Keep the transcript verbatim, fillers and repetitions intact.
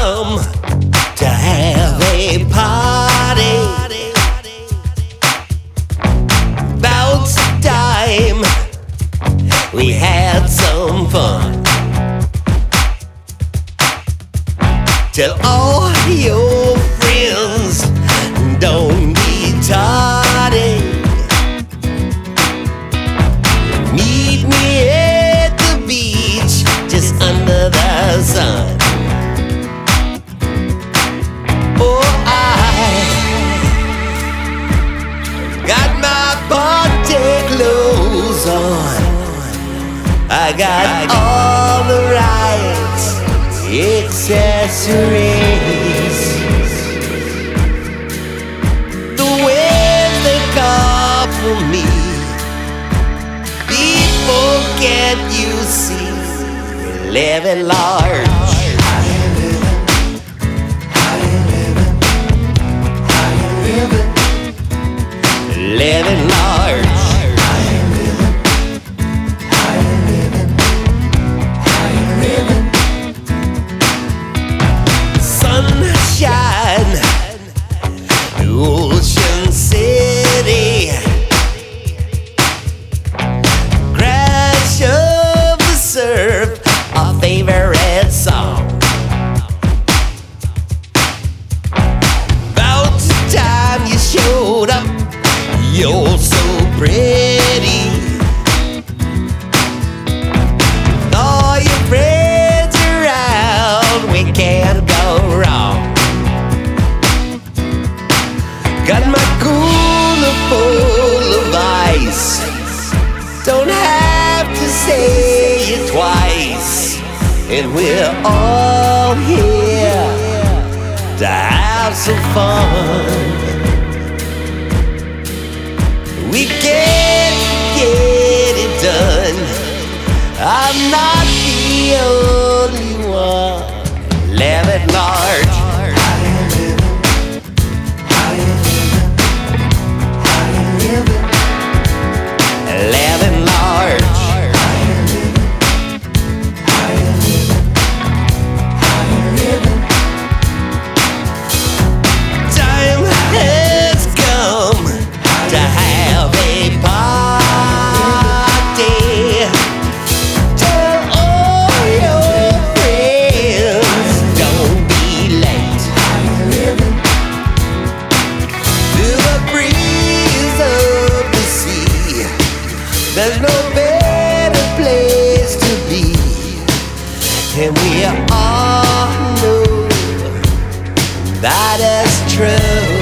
come to have a party. About time we had some fun. Tell all your friends, don't be tardy. Meet me at the beach, just under the sun. Oh, I got my party clothes on. I got all the right accessories. The way they call for me, people can't you see, we're living large. Living large. Sunshine, Ocean City, crash of the surf, our favorite song. About time you showed up, you're so pretty. All your friends around, we can't go wrong. Got my cooler full of ice, don't have to say it twice. And we're all here to have some fun. We can't get it done, I'm not the only one. Living large. Living large. Time has come to have a party. Tell all your friends, don't be late. Feel the breeze of the sea, there's no better place to be. And we all know that is true.